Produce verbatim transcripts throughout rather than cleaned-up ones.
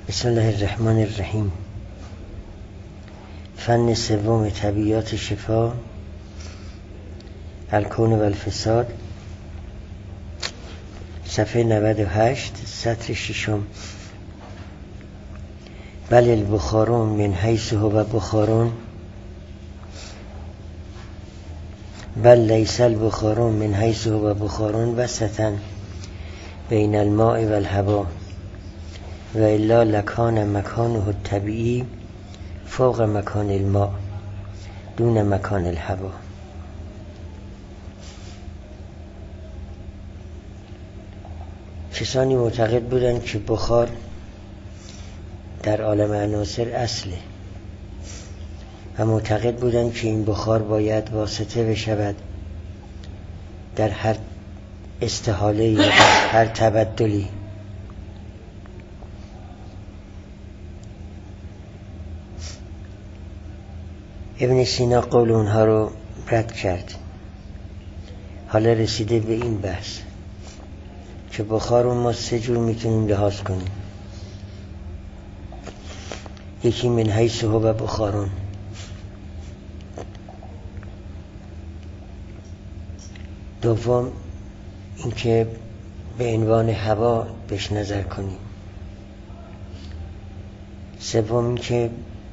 بسم الله الرحمن الرحیم. فن سوم طبیعیات شفا، الکون و الفساد، صفحه نود و هشت، سطر ششم. بل البخارون من حیث هو بخارون، بل لیس البخارون من حیث هو بخارون وسطا بین الماء و الهوا و الا لکان مکانه الطبیعی فوق مکان الماء دون مکان الهوا. کسانی معتقد بودند که بخار در عالم عناصر اصله و معتقد بودند که این بخار باید واسطه بشود در هر استحاله یا هر تبدلی. ابن سینا قول اونها رو رد کرد. حالا رسیده به این بحث که بخار رو ما سه جور میتونیم لحاظ کنیم. یکی من حیث هو بخارون، دوم اینکه به عنوان هوا بهش نظر کنیم، سوم اینکه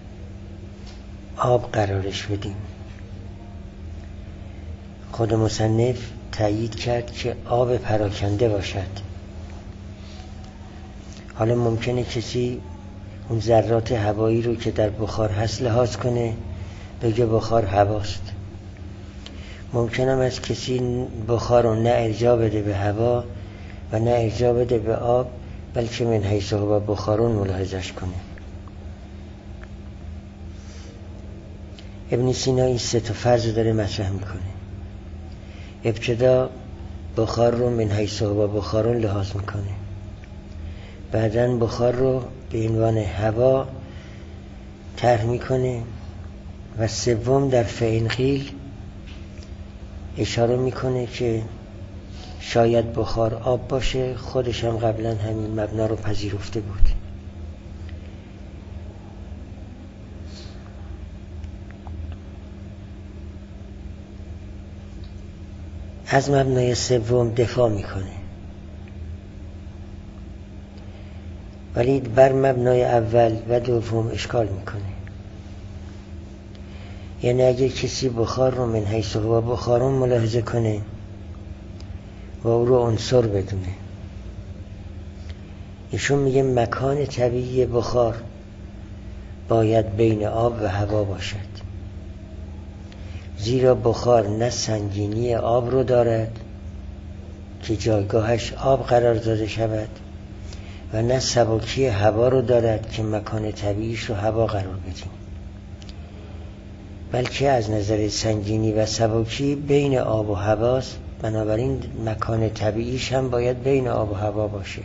آب قرارش بدیم. خود مصنف تأیید کرد که آب پراکنده باشد. حالا ممکنه کسی اون ذرات هوایی رو که در بخار هست لحاظ کنه، بگه بخار هواست. ممکنه از کسی بخار رو نه ارجاع بده به هوا و نه ارجاع بده به آب، بلکه من حیث هو بخارون ملاحظش کنه. ابن سینا این سه تا فرض داره مطرح میکنه. ابتدا بخار رو من حیث هو بخارون لحاظ میکنه، بعداً بخار رو به عنوان هوا طرح میکنه و سوم در فعین قیل اشاره میکنه که شاید بخار آب باشه. خودش هم قبلا همین مبنا رو پذیرفته بود. از مبنای سوم دفاع میکنه، ولی بر مبنای اول و دوم اشکال میکنه. یعنی اگر کسی بخار رو من حیث هو بخارون ملاحظه کنه و او رو عنصر بدونه، ایشون میگه مکان طبیعی بخار باید بین آب و هوا باشد، زیرا بخار نه سنگینی آب رو دارد که جایگاهش آب قرار داده شود و نه سبکی هوا رو دارد که مکان طبیعیش رو هوا قرار بدیم، بلکه از نظر سنگینی و سبکی بین آب و هواست. بنابراین مکان طبیعیش هم باید بین آب و هوا باشه.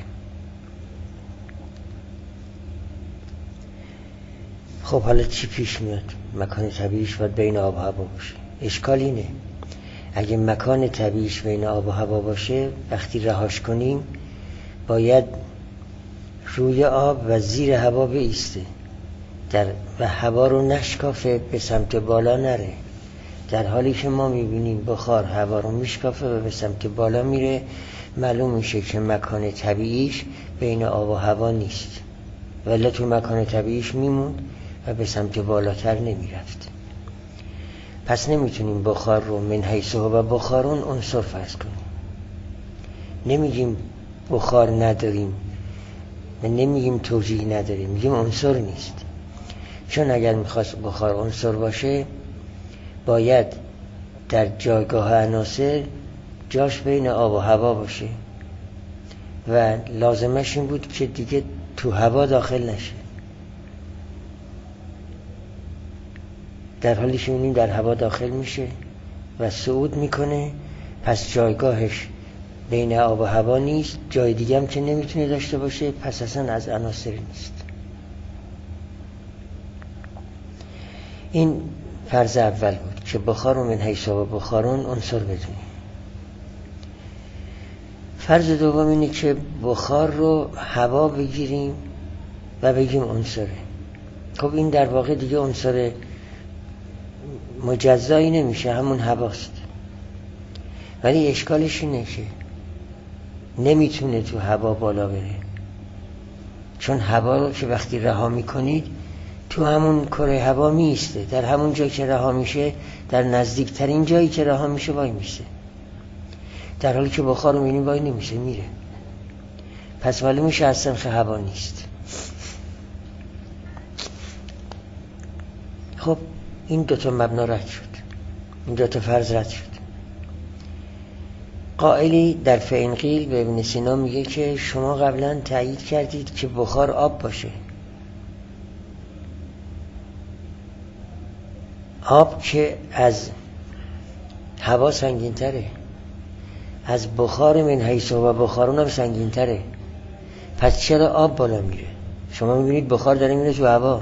خب حالا چی پیش میاد؟ مکان طبیعیش باید بین آب و هوا باشه. اشکال اینه اگه مکان طبیعیش بین آب و هوا باشه، وقتی رهاش کنیم باید روی آب و زیر هوا بایسته در و هوا رو نشکافه، به سمت بالا نره. در حالی که ما میبینیم بخار هوا رو میشکافه و به سمت بالا میره، معلوم میشه که مکان طبیعیش بین آب و هوا نیست، ولی تو مکان طبیعیش میموند و به سمت بالاتر نمیرفت. پس نمیتونیم بخار رو من حیث هو بخارون عنصر فرض کنیم. نمیگیم بخار نداریم و نمیگیم توجیه نداریم، میگیم عنصر نیست. چون اگر میخواست بخار عنصر باشه باید در جایگاه عناصر جاش بین آب و هوا باشه و لازمش این بود که دیگه تو هوا داخل نشه. در حالی که اونیم در هوا داخل میشه و صعود میکنه، پس جایگاهش بین آب و هوا نیست، جای دیگه هم که نمیتونه داشته باشه، پس اصلا از عناصر نیست. این فرض اول بود که بخار رو من حیث هو بخارون عنصر بدونیم. فرض دوم اینه که بخار رو هوا بگیریم و بگیم عنصره. خب این در واقع دیگه عنصر مجزایی نمیشه، همون هواست. ولی اشکالش اینه که نمیتونه تو هوا بالا بره، چون هوا رو که وقتی رها میکنید تو همون کره هوا میسته، در همون جایی که رها میشه، در نزدیکترین جایی که رها میشه وای میسته، در حالی که بخار رو میبینی وای نمیشه، میره. پس معلوم میشه از سنخ هوا نیست. خب این دوتا مبنا رد شد، این دوتا فرض رد شد. قائلی در فینقیل به ابن سینا میگه که شما قبلا تایید کردید که بخار آب باشه. آب که از هوا سنگین تره، از بخار من حیث و بخارون هم سنگین تره. پس چرا آب بالا میره؟ شما میبینید بخار داره میره تو هوا.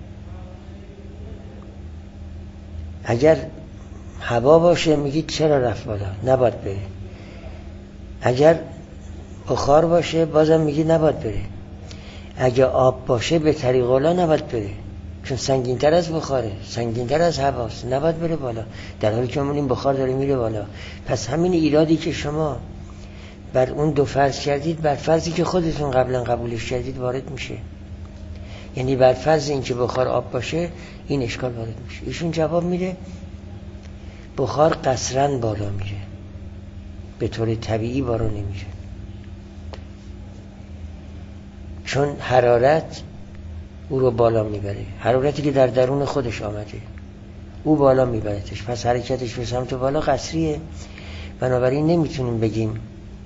اگر هوا باشه میگید چرا رفت بالا، نباید بره. اگر بخار باشه بازم میگید نباید بره. اگر آب باشه به طریق اولا نباید بره، چون سنگین‌تر از بخاره، سنگین‌تر از هواست، نباید بره بالا، در حالی که این بخار داره میره بالا. پس همین ایرادی که شما بر اون دو فرض کردید، بر فرضی که خودتون قبلا قبولش کردید وارد میشه. یعنی بر فرض این که بخار آب باشه این اشکال وارد میشه. ایشون جواب میده بخار قصراً بالا میره، به طور طبیعی بالا نمیره، چون حرارت او رو بالا میبره. حرارتی که در درون خودش آمده او بالا میبرتش، پس حرکتش به سمت بالا قصریه. بنابراین نمیتونیم بگیم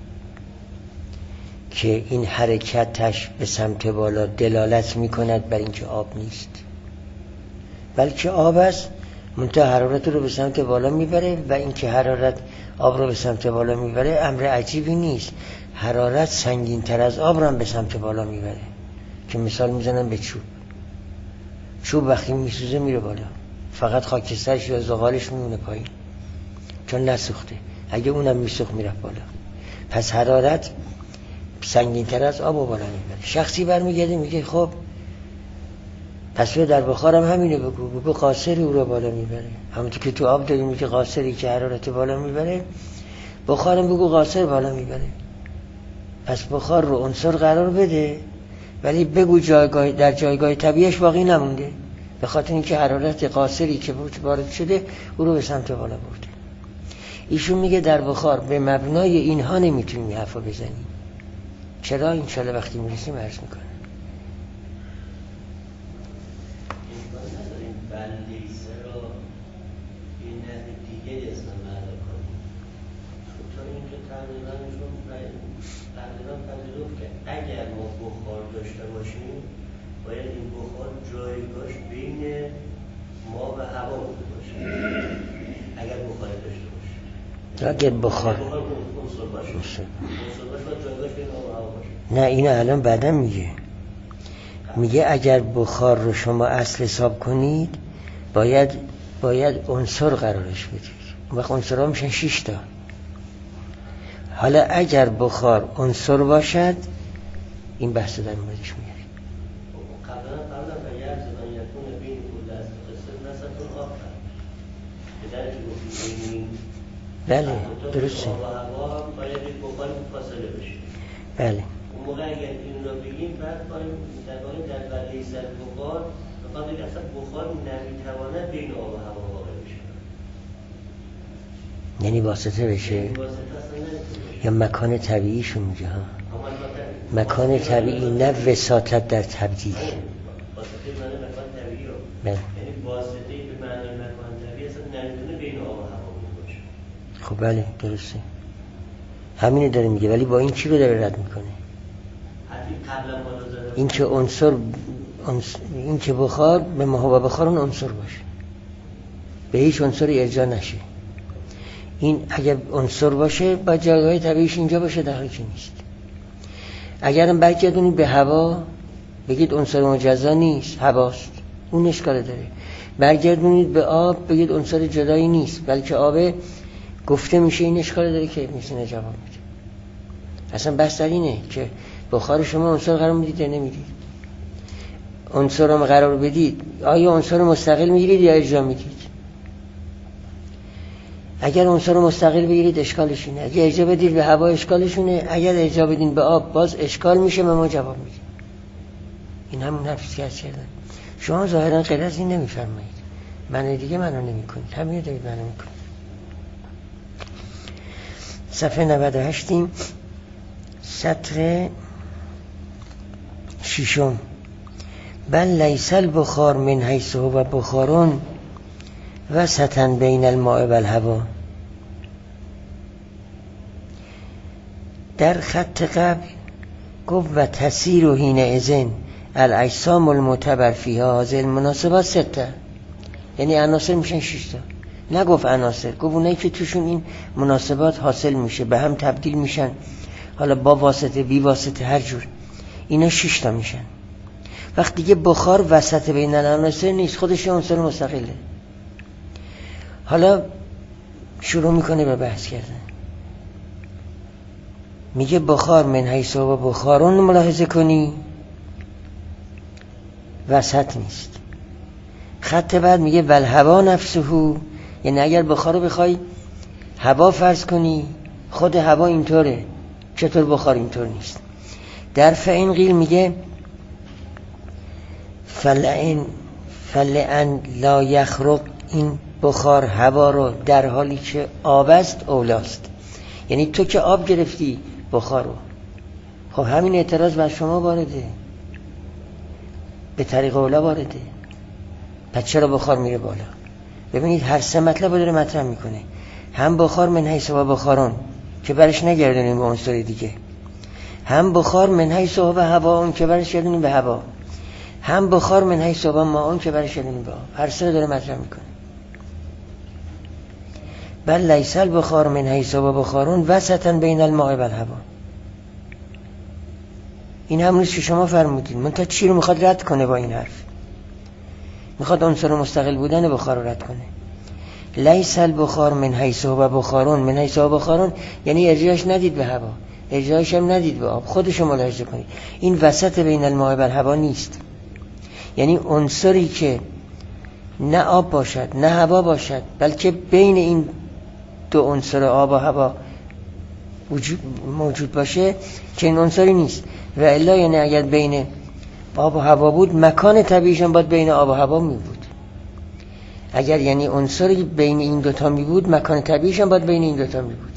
که این حرکتش به سمت بالا دلالت میکند بر اینکه آب نیست، بلکه آب است، منتها حرارت رو به سمت بالا میبره. و اینکه حرارت آب رو به سمت بالا میبره امر عجیبی نیست. حرارت سنگین تر از آب رو هم به سمت بالا میبره، که مثال میزنم به چوب. چوب وقتی میسوزه میره بالا، فقط خاکسترش یا زغالش میمونه پایین، چون نسوخته. اگه اونم میسوخت میره بالا. پس حرارت سنگین تر از آب رو بالا میبره. شخصی برمیگرده میگه خب پس در بخارم همینه بگو، بگو قاصری او رو بالا میبره. همونطور که تو آب داریم میگه قاصری که حرارت بالا میبره، بخارم بگو قاصر بالا میبره. پس بخار رو عنصر قرار بده، ولی بگو جایگاه در جایگاه طبیعیش باقی نمونده، به خاطر اینکه حرارت قاصری که وارد شده او رو به سمت بالا برده. ایشون میگه در بخار به مبنای اینها نمیتونیم این حرفا بزنیم. چرا؟ انشالله وقتی میرسیم عرض میکنم. اگر ما بخار داشته باشیم باید این بخار جایگاهش بین ما و هوا بوده باشه. اگر بخار داشته باشیم، اگر بخار عنصر باشه، عنصر باشه باید جایگاهش بین ما و هوا باشه. نه اینو الان بعدا میگه. میگه اگر بخار رو شما اصل حساب کنید باید باید عنصر قرارش بدید. اون وقت عنصرها میشن شش تا. حالا اگر بخار عنصر باشد این بحث در موردش میاریم. قبلا قبلا اگر زمان یکون بین کل از قصر نسبتون آخر بدرش گفتیم بله درسته. آب و هوا هم باید یک بخار فاصله بشه. بله اون موقع اگر این رو بگیم بعد باید در واقع در بله سر بخار بخواد بگه اصلا بخار نمیتواند بین آب و هوا واقع بشه، یعنی واسطه بشه، واسطه اصلا نمیتونه یا مکان طبیعیشون میگه ها، مکان طبیعی، نه وساطت در تبدیل. واسطه معنی مکان طبیعی رو بله. یعنی واسطه به معنی مکان طبیعی اصلا نمیتونه بین آب و هوا باشه. خب بله درسته، همینه داره میگه. ولی با این چی رو داره رد میکنه؟ این که عنصر این که بخار به ما و بخار اون عنصر باشه، به هیچ عنصری ارجاع نشه. این اگر عنصر باشه با جایگاه طبیعیش اینجا باشه، در حالی که نیست. اگرم برگردونید به هوا بگید عنصر مجزا نیست، هواست، اون اشکال داره. برگردونید به آب بگید عنصر جدایی نیست بلکه آبه، گفته میشه این اشکال داره که ابن سینا جواب میده. اصلا بحث در اینه که بخار شما عنصر قرار میدید یا نمیدید. عنصر رو قرار بدید، آیا عنصر مستقل میگیرید یا ارجاع میدید؟ اگر عنصر مستقل بگیرید اشکالش اینه، اگر ارجاع بدید به هوا اشکالشونه، اگر ارجاع بدین به آب باز اشکال میشه و ما جواب میدیم. این همون حرفی که از کردن. شما ظاهرا غیر از این نمیفرمایید، معنی دیگه منو نمیکنید، همین دارید منو میکنید. صفحه نود و هشت سطر ششم. بل لیس البخار من حیث هو بخارون وسطا بین الماء و الهوا. در خط قبل گفت و تسیر و حین اذن الاجسام المعتبر فیها هذه المناسبات سته، یعنی عناصر میشن شش تا. نگفت عناصر، گفت اونایی که توشون این مناسبات حاصل میشه به هم تبدیل میشن، حالا با واسطه بی واسطه هر جور، اینا شش تا میشن. وقتی دیگه بخار وسط بین العناصر نیست، خودش عنصر مستقله. حالا شروع میکنه به بحث کردن، میگه بخار من حیث هو بخارون ملاحظه کنی وسط نیست. خط بعد میگه ول هوا نفسه، یعنی اگر بخار رو بخوای هوا فرض کنی، خود هوا اینطوره، چطور بخار اینطور نیست؟ در فعین قیل میگه فلعن فلعن لا یخرق، این بخار هوا رو در حالی که آب است اولاست. یعنی تو که آب گرفتی بخار رو، خب همین اعتراض بر شما وارده، به طریق اولا وارده، پس چرا بخار میره بالا؟ ببینید هر سه مطلب رو داره مطرح میکنه. هم بخار من حیث هو بخارون که برش نگردونیم به عنصر دیگه، هم بخار من حیث هو هوا اون که برش گردونیم به هوا، هم بخار من حیث هو ما اون که برش گردونیم به آب. هر سه رو داره مطرح میکنه. بل لیس البخار من حیث هو بخارون وسطا بین الماء و الهوا. این همونیست که شما فرمودین. من تا چی رو میخواد رد کنه با این حرف؟ میخواد عنصر مستقل بودن بخار رو رد کنه. لیس البخار من حیث هو بخارون، من حیث هو بخارون یعنی ارجاعش ندید به هوا، ارجاعش هم ندید به آب، خودشو ملاحظه کنید. این وسط بین الماء و الهوا نیست، یعنی عنصری که نه آب باشد نه هوا باشد، بلکه بین این دو عنصر آب و هوا وجود موجود باشه، که این عنصری نیست. و الا یعنی اگر بین آب و هوا بود، مکان طبیعیش هم باید بین آب و هوا می بود. اگر یعنی عنصری بین این دوتا می بود، مکان طبیعیش هم باید بین این دوتا می بود.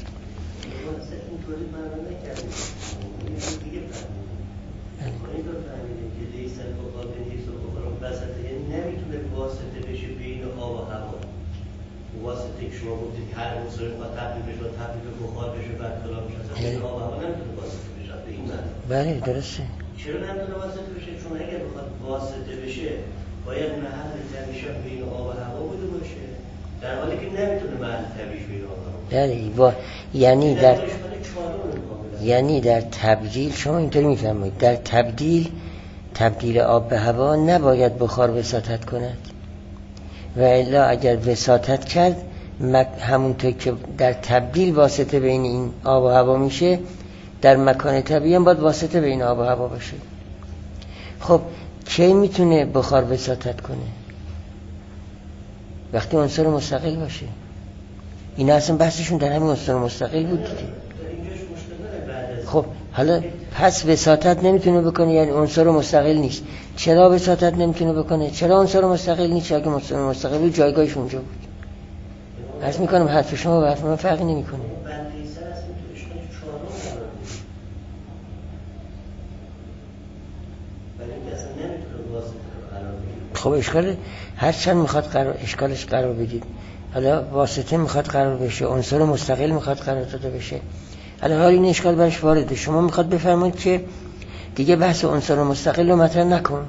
بله درسته. چرا نمیتونه واسطه بشه؟ چون اگر بخواد واسطه بشه باید محل طبیعیش بین آب و هوا بوده باشه، در حالی که نمیتونه محل طبیعیش بین آب و هوا. بله با... یعنی در یعنی در تبدیل شما اینطوری میفهمید، در تبدیل تبدیل آب به هوا نباید بخار وساطت کند، و الا اگر وساطت کرد مک... همونطور که در تبدیل واسطه بین این آب و هوا میشه، در مکان طبیعی هم باید واسطه بین آب و هوا باشه. خب کی میتونه بخار وساطت کنه؟ وقتی عنصر مستقل باشه. اینا اصلا بحثشون در همین عنصر مستقل بود دیگه. خب حالا پس وساطت نمیتونه بکنه، یعنی عنصر مستقل نیست. چرا وساطت نمیتونه بکنه؟ چرا عنصر مستقل نیست؟ چرا که عنصر مستقل بود جایگاهش اونجا بود. عرض میکنم حرف شما و حرف من فرقی نمیکنه. خب اشکال هر چند میخواد قرار اشکالش قرار بدید، حالا واسطه میخواد قرار بشه، عنصر مستقل میخواد قرار داده بشه، حالا حال این اشکال برش وارده. شما میخواد بفرمایید که دیگه بحث عنصر مستقل رو مطرح نکن،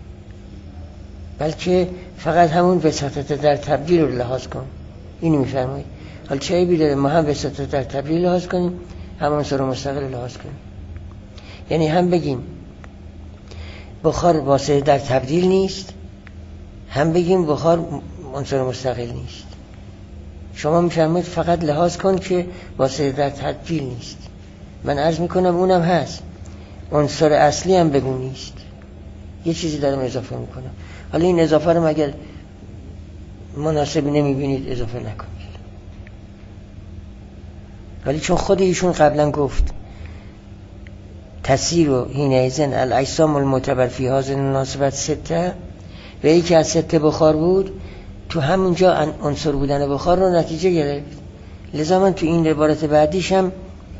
بلکه فقط همون وساطت در تبدیل رو لحاظ کن. اینو میفرمایید. حالا چه عیبی داره ما هم وساطت در تبدیل لحاظ کنیم، هم عنصر مستقل رو لحاظ کنیم؟ یعنی هم بگیم بخار واسطه در تبدیل نیست، هم بگیم بخار عنصر مستقل نیست. شما میفرمایید فقط لحاظ کن که واسطه در تبدیل نیست. من عرض میکنم اونم هست، عنصر اصلی هم بگو نیست. یه چیزی دارم اضافه میکنم. حالا این اضافه رو اگر مناسب نمیبینید اضافه نکنید. ولی چون خود ایشون قبلا گفت تسیر و حینئذ الاجسام المعتبر فی هذه المناسبت سته و یکی از سته بخار بود، تو همونجا عنصر بودن بخار رو نتیجه گرفت. لذا من تو این عبارت بعدیش هم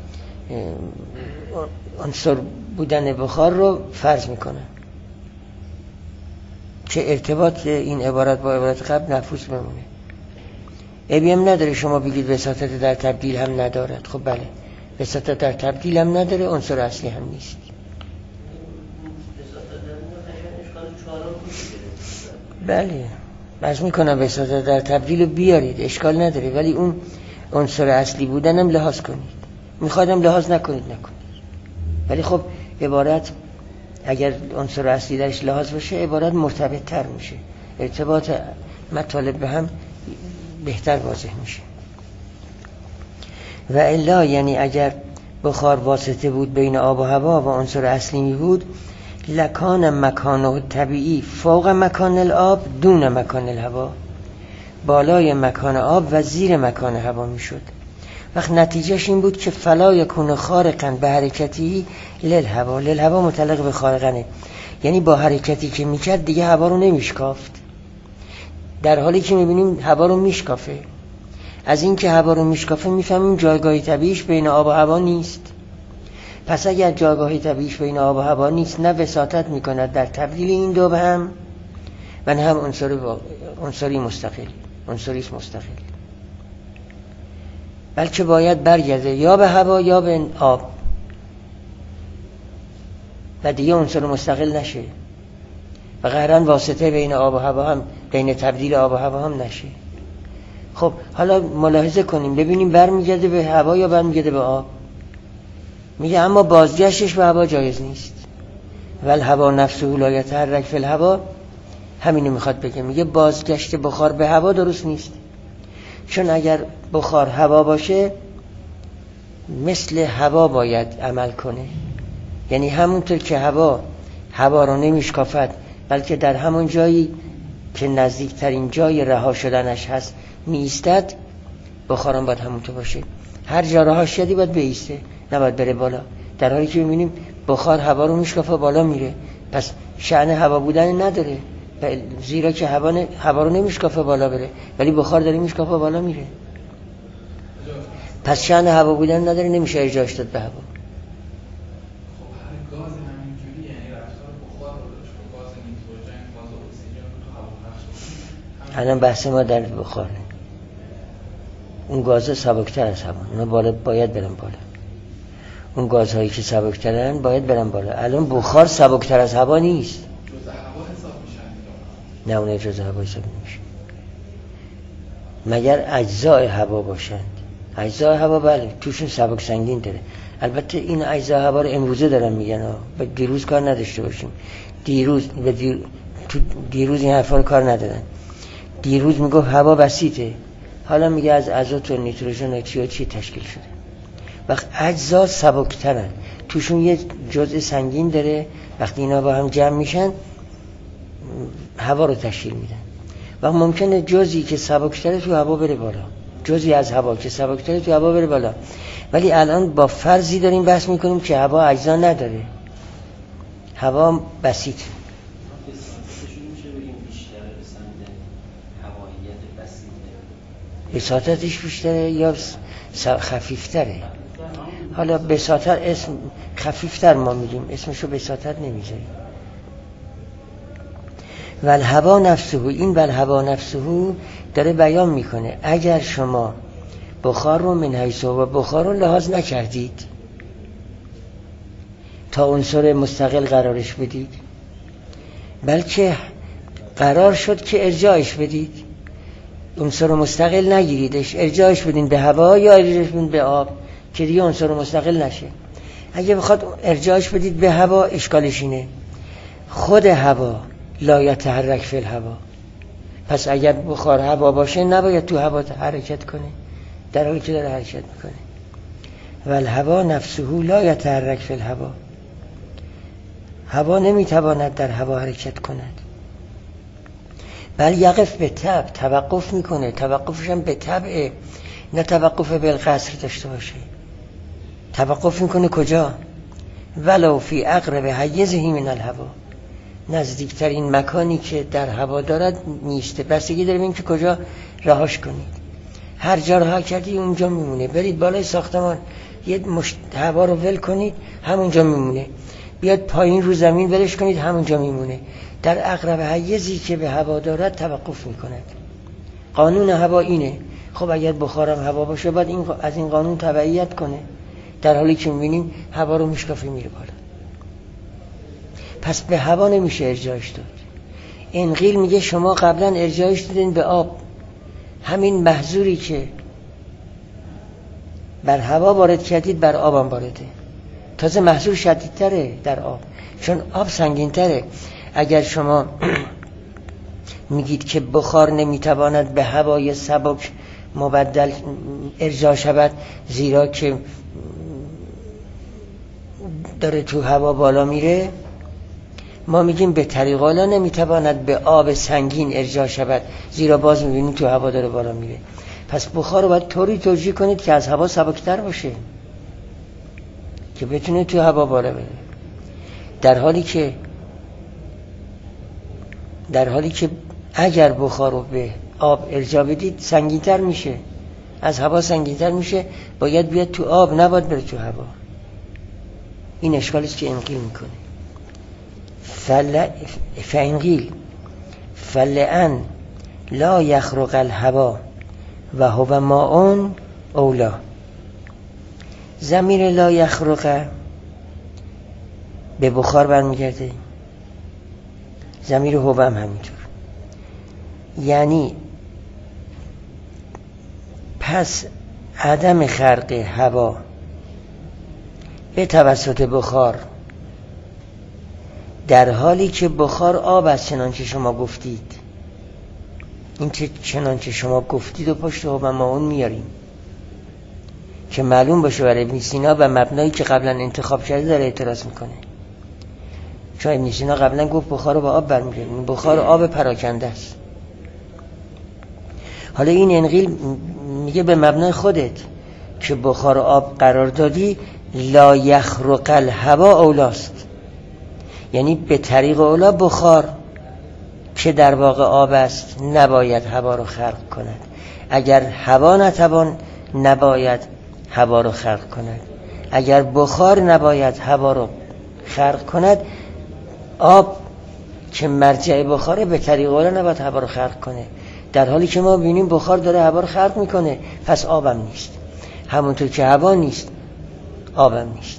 عنصر بودن بخار رو فرض میکنم که ارتباط این عبارت با عبارت قبل نفوذ بمونه. عیبی هم نداره شما بگید وساطت در تبدیل هم ندارد. خب بله، وساطت در تبدیل هم نداره، عنصر اصلی هم نیست. بله باز میکنم وساطت در تبدیل رو بیارید، اشکال نداره، ولی اون عنصر اصلی بودن هم لحاظ کنید. میخوادم لحاظ نکنید نکنید، ولی خب عبارت اگر عنصر اصلی درش لحاظ باشه عبارت مرتبط تر میشه، ارتباط مطالب به هم بهتر واضح میشه. و الا یعنی اگر بخار واسطه بود بین آب و هوا و عنصر اصلی می بود، لکان مکانه طبیعی فوق مکان الآب دون مکان الهوا، بالای مکان آب و زیر مکان هوا می شد. وقت نتیجهش این بود که فلا یکون خارقا به حرکتی للهوا. للهوا متعلق به خارقنه، یعنی با حرکتی که میکرد دیگه هوا رو نمیشکافت، در حالی که میبینیم هوا رو میشکافه. از این که هوا رو میشکافه میفهمیم جایگاه طبیعیش بین آب و هوا نیست. پس اگر جایگاه طبیعیش بین آب و هوا نیست، نه وساطت میکند در تبدیل این دو به هم و نه هم عنصری عنصری مستقل عنصری مستقل، بلکه باید برگرده یا به هوا یا به آب و دیگه عنصر مستقل نشه و قهرن واسطه بین آب و هوا هم، بین تبدیل آب و هوا هم نشه. خب حالا ملاحظه کنیم ببینیم برمیگرده به هوا یا برمیگرده به آب. میگه اما بازگشتش به هوا جایز نیست. ول هوا نفسه لا یتحرک فی الهوا، همینو میخواد بگه. میگه بازگشت بخار به هوا درست نیست، چون اگر بخار هوا باشه مثل هوا باید عمل کنه، یعنی همونطور که هوا هوا رو نمیشکافد بلکه در همون جایی که نزدیکترین جای رها شدنش هست میایستد، بخارم باید همونطور باشه. هر جا رها شدی باید بیسته، نباید بره بالا، در حالی که میبینیم بخار هوا رو میشکافه بالا میره. پس شأن هوا بودن نداره، زیرا که هوا, ن... هوا رو نمیشکافه بالا بره، ولی بخار داره میشکافه بالا میره. پس شأن هوا بودن نداره، نمیشه ارجاعش داد به هوا. الان بحث ما در بخاره، اون گازها سبکتر از هوا، اونا بالا باید برن بالا. اون گازهایی که سبکترن باید برن بالا. الان بخار سبکتر از هوا نیست، جزء هوا حساب میشن. نه اون جزء هوا حساب نمیشه مگر اجزای هوا باشند. اجزای هوا بله توشون سبک سنگین داره. البته این اجزای هوا رو امروزه دارن میگن ها، به دیروز کار نداشته باشیم. دیروز به دیر... تو دیروز این حرفا رو کار ندادن. دیروز میگفت هوا بسیطه، حالا میگه از ازوت و نیتروژن و اکسیژن تشکیل شده. وقت اجزا سبکترن، توشون یه جزء سنگین داره، وقتی اینا با هم جمع میشن هوا رو تشکیل میدن. و ممکنه جزئی که سبکتره تو هوا بره بالا، جزئی از هوا که سبکتره تو هوا بره بالا. ولی الان با فرضی داریم بحث میکنیم که هوا اجزا نداره، هوا بسیط. بساطتش بیشتره یا خفیفتره؟ حالا بساطت اسم خفیفتر ما میگیم، اسمشو بساطت نمیذاریم. ول هوا نفسه، این ول هوا نفسه داره بیان میکنه اگر شما بخار رو من حیث و بخار رو لحاظ نکردید تا عنصر مستقل قرارش بدید، بلکه قرار شد که ارجاعش بدید، عنصر مستقل نگیریدش، ارجاعش بدین به هوا یا ارجاعش بدین به آب که دیگه عنصر مستقل نشه. اگه بخواد ارجاعش بدید به هوا، اشکالش اینه خود هوا لا یتحرک فی الهوا. پس اگر بخار هوا باشه نباید تو هوا حرکت کنه، در حالی که داره حرکت میکنه. و الهوا نفسه لا یتحرک فی الهوا، هوا نمیتواند در هوا حرکت کند، بل یقف به تبع، توقف میکنه. توقفش هم به تبع، نه توقف بالقصر داشته باشه. توقف میکنه کجا؟ ولو فی اقرب حیزه من الهوا، نزدیکترین مکانی که در هوا دارد نیسته. بستگی داره ببین که کجا رهاش کنید. هر جا رها کردی اونجا میمونه. برید بالای ساختمان یه مشت هوا رو ول کنید همونجا میمونه. بیاد پایین رو زمین ولش کنید همونجا میمونه. در اقرب حیزی که به هوا دارد توقف میکند. قانون هوا اینه. خب اگر بخارم هوا باشه باید این از این قانون تبعیت کنه، در حالی که میبینیم هوا رو میشکافه میره بالا. پس به هوا نمیشه ارجاعش داد. انقیل میگه شما قبلا ارجاعش دادین به آب، همین محظوری که بر هوا وارد کردید بر آب هم وارده. تازه محظور شدیدتره در آب، چون آب سنگینتره. اگر شما میگید که بخار نمیتواند به هوای سبک مبدل ارجاع شود زیرا که داره تو هوا بالا میره، ما میگیم به طریق اعلی نمیتواند به آب سنگین ارجاع شود زیرا باز میبینید تو هوا داره بالا میره. پس بخار رو باید طوری توجیه کنید که از هوا سبکتر باشه که بتونه تو هوا بالا بره، در حالی که در حالی که اگر بخار رو به آب ارجاع بدید سنگینتر میشه، از هوا سنگینتر میشه، باید بیاد تو آب نباید بره تو هوا. این اشکالیست که انقیل میکنه. فل... فانقیل فلئن لا یخرق الهوا و هو ماء اولا. ضمیر لا یخرق به بخار برمیگرده، ضمیر هو هم همینطور. یعنی پس عدم خرق هوا به توسط بخار در حالی که بخار آب است چنانچه شما گفتید، این چه چنانچه شما گفتید و پشت و ما اون میاریم که معلوم باشه برای ابن سینا و مبنایی که قبلا انتخاب شده داره اعتراض میکنه. چون ابن سینا قبلا گفت بخار رو با آب برمیگردیم، بخار آب پراکنده است. حالا این انقیل میگه به مبنای خودت که بخار آب قرار دادی لا یخرق الهوا اولاست، یعنی به طریق اولا بخار که در واقع آب است نباید هوا رو خلق کند. اگر هوا نتوان نباید هوا رو خلق کند. اگر بخار نباید هوا رو خلق کند، آب که مرجع بخاره به طریق اولا نباید هوا رو خلق کنه، در حالی که ما بینیم بخار داره هوا رو خلق میکنه. پس آبم نیست، همونطور که هوا نیست آبم نیست.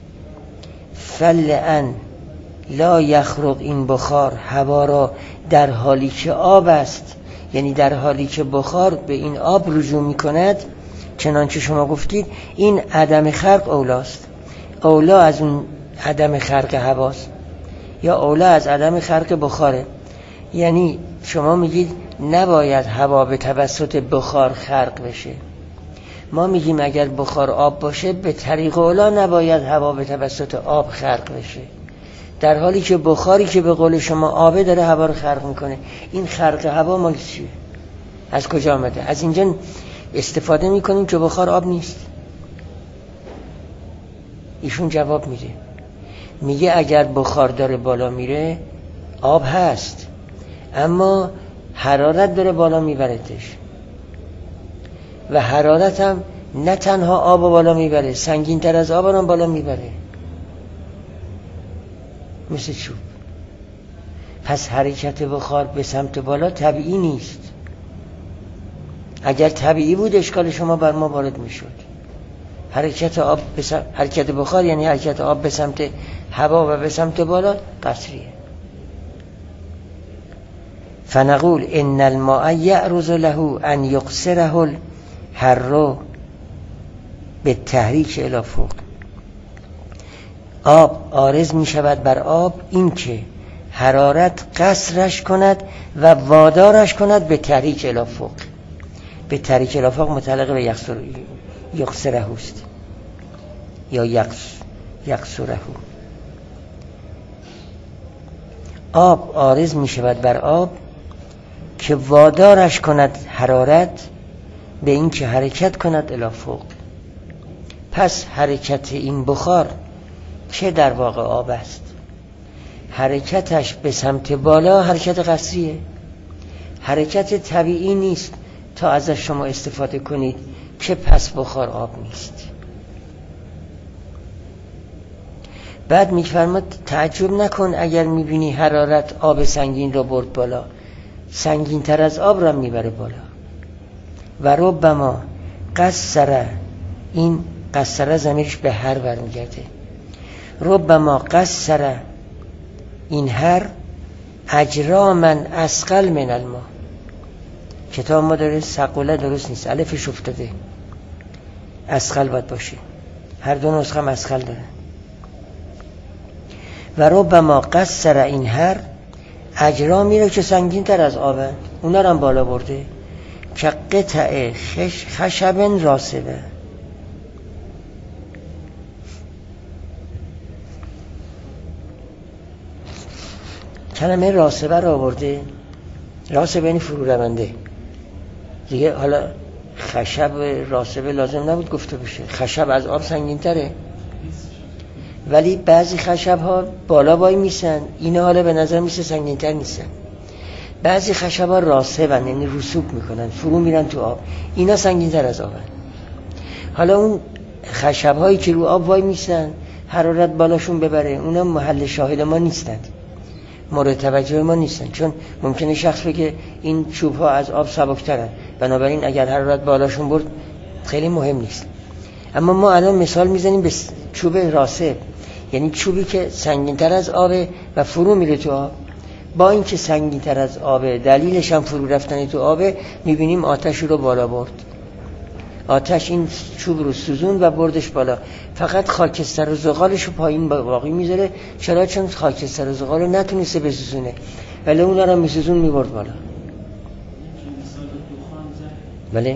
فلئن لا یخرق، این بخار هوا را در حالی که آب است، یعنی در حالی که بخار به این آب رجوع میکند چنانچه شما گفتید، این عدم خرق اولاست. اولا از اون عدم خرق هواست یا اولا از عدم خرق بخاره. یعنی شما میگید نباید هوا به توسط بخار خرق بشه، ما میگیم اگر بخار آب باشه به طریق اولا نباید هوا به توسط آب خرق بشه، در حالی که بخاری که به قول شما آبه داره هوا رو خرق میکنه. این خرق هوا مال چیه؟ از کجا آمده؟ از اینجا استفاده میکنیم که بخار آب نیست. ایشون جواب میده، میگه اگر بخار داره بالا میره آب هست، اما حرارت داره بالا میبردش و حرارت هم نه تنها آب بالا میبره، سنگین تر از آب هم بالا میبره، مثل چوب. پس حرکت بخار به سمت بالا طبیعی نیست. اگر طبیعی بود اشکال شما بر ما وارد میشد. حرکت آب به سمت... حرکت بخار یعنی حرکت آب به سمت هوا و به سمت بالا قصریه. فنقول ان الماء یعرض له ان یقصره الحر بالتحریک الی فوق. آب عارض می شود بر آب این که حرارت قصرش کند و وادارش کند به تحریک الی فوق. به تحریک الی فوق متعلق به یقصر یقصره است یا یقص یقصره. آب عارض می شود بر آب که وادارش کند حرارت به این که حرکت کند الی فوق. پس حرکت این بخار چه در واقع آب است؟ حرکتش به سمت بالا حرکت قصریه، حرکت طبیعی نیست تا ازش شما استفاده کنید که پس بخار آب نیست. بعد میفرماد تعجب نکن اگر میبینی حرارت آب سنگین رو برد بالا، سنگین تر از آب رو میبره بالا. و ربما قصر، این قصر ضمیرش به هر برمیگرده، ربما قصر این هر اجرا من اسقل من الماء. کتاب ما داره ثقله درست نیست، الفش افتاده، اسقل باید باشه، هر دو نسخه هم اسقل داره. و ربما قصر این هر اجرا میره که سنگین تر از آبه، اونا رو هم بالا برده، که قطع خش خشب راسبه. کلمه راسبه رو آورده، راسبه یعنی فرو رونده دیگه. حالا خشب راسبه لازم نبود گفته بشه، خشب از آب سنگین تره، ولی بعضی خشب ها بالا وای میسن، اینا حالا به نظر میسه سنگین تر نیستن. بعضی خشب ها راسبن یعنی رسوب میکنن، فرو میرن تو آب، اینا سنگین تر از آبن. حالا اون خشب هایی که رو آب وای میسن حرارت بالاشون ببره، اونا محل شاهد ما نیستن، مورد توجه ما نیستن، چون ممکنه شخص بگه این چوب ها از آب سبکترن، بنابراین اگر حرارت بالاشون برد خیلی مهم نیست. اما ما الان مثال میزنیم به چوب راسب، یعنی چوبی که سنگین تر از آبه و فرو میره تو آب. با این که سنگین تر از آبه، دلیلش هم فرو رفتن تو آبه، میبینیم آتش رو بالا برد. آتش این چوب رو سوزون و بردش بالا، فقط خاکستر و زغالش رو پایین باقی میذاره. چرا؟ چون خاکستر و زغال رو نتونسته بسوزونه، ولی اونا رو میسوزون میبرد بالا. بله؟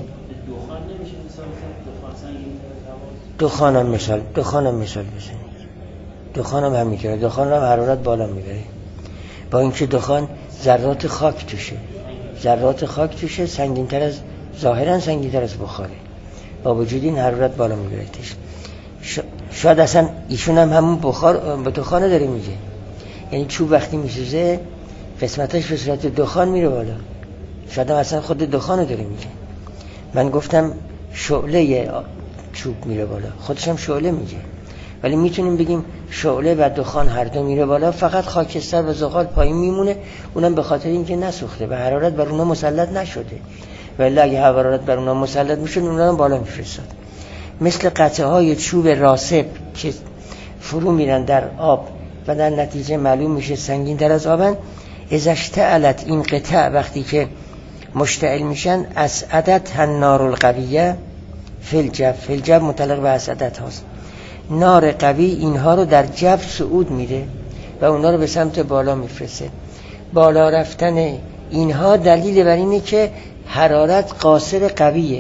دخانم مثال دخانم مثال بزنید. دخانم هم میکنه، دخان هم حرارت بالا میبره، با اینکه دخان ذرات خاک توشه، ذرات خاک توشه سنگین تر از، ظاهرا سنگین تر از بخاره، با وجود این حرارت بالا میبرتش. شاید اصلا ایشون هم همون بخار به دخانه داره میگه، یعنی چوب وقتی میسوزه قسمتش به صورت دخان میره بالا، شاید هم اصلا خود دخانه داره میگه. من گفتم شعله چوب میره بالا، خودش هم شعله میگه، ولی میتونیم بگیم شعله و دخان هر دو میره بالا، فقط خاکستر و زغال پایین میمونه، اونم به خاطر اینکه نسوخته و حرارت بر اونها مسلط نشده، ولی اگه حرارت بر اونها مسلط میشد اونها هم بالا میفرستاد. مثل قطعه های چوب راسب که فرو میرن در آب و در نتیجه معلوم میشه سنگین تر از آبن. اذا اشتعلت، این قطع وقتی که مشتعل میشن، اسعدت النار القویه فی الجو، فی الجو متعلق به اسعدت هاست، نار قوی اینها رو در جو صعود میده و اونها رو به سمت بالا میفرسته. بالا رفتن اینها دلیل بر اینه که حرارت قاصر قویه.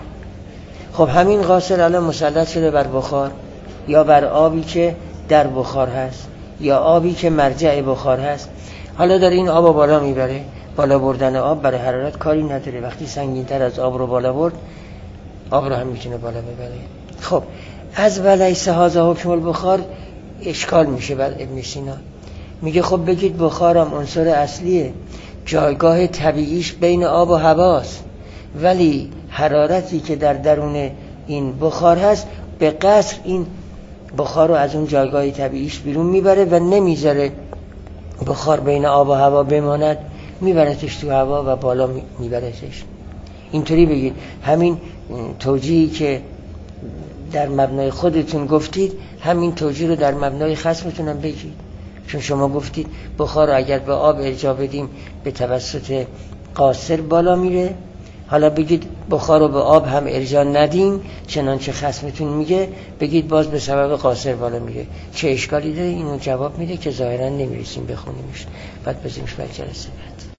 خب همین قاصر الان مسلط شده بر بخار، یا بر آبی که در بخار هست، یا آبی که مرجع بخار هست. حالا داره این آب بالا میبره. بالا بردن آب برای حرارت کاری نداره، وقتی سنگین تر از آب رو بالا برد، آب رو هم میتونه بالا ببره. خب از ولیس هذا حکم البخار اشکال میشه بر ابن سینا. میگه خب بگید بخارم عنصر اصلیه، جایگاه طبیعیش بین آب و هواست، ولی حرارتی که در درون این بخار هست به قصر این بخار رو از اون جایگاه طبیعیش بیرون میبره و نمیذاره بخار بین آب و هوا بماند، میبرتش تو هوا و بالا میبرتش. اینطوری بگید. همین توجیهی که در مبنای خودتون گفتید، همین توجیه رو در مبنای خصمتون هم بگید. چون شما گفتید بخار رو اگر به آب ارجاع بدیم به توسط قاصر بالا میره، حالا بگید بخار رو به آب هم ارجاع ندیم چنانچه خصمتون میگه، بگید باز به سبب قاصر بالا میره. چه اشکالی داره؟ اینو جواب میده که ظاهرا نمیرسیم بخونیمش، بعد بزنیمش بر جلسه بعد.